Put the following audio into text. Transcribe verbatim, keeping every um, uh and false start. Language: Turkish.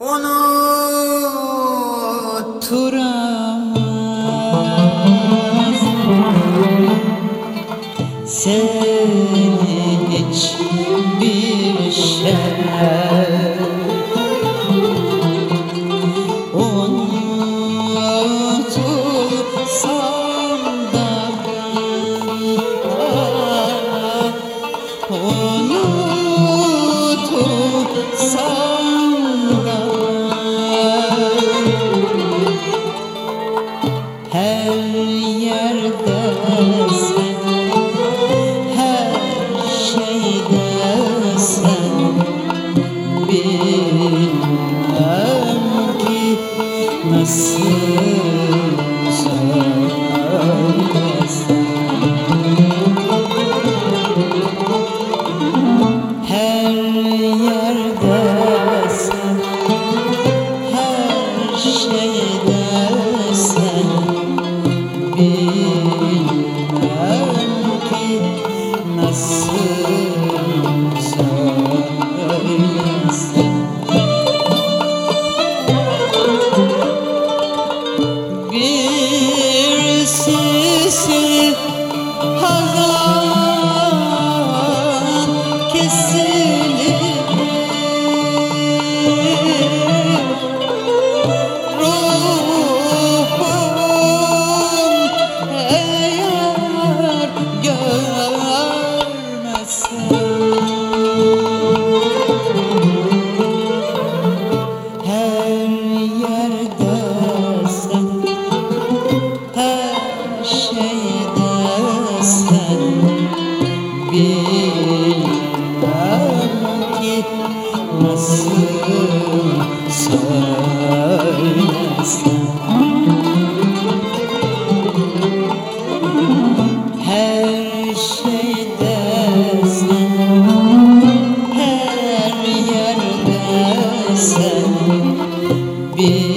Unuturamaz seni hiçbir şey. Unutulsam da unutulsam da her yerde sen, her şeyde sen, bilmem ki nasıl söylesem. Her yerde sen, her şeyde sen, bilmem ki nasıl söylesem. Bir sisi hazan kesilir, ruhum eğer görmezsen. Her yerde sen, her şeyde sen, bilmem ki nasıl söylesem. Her şeyde sen, her yerde sen, bir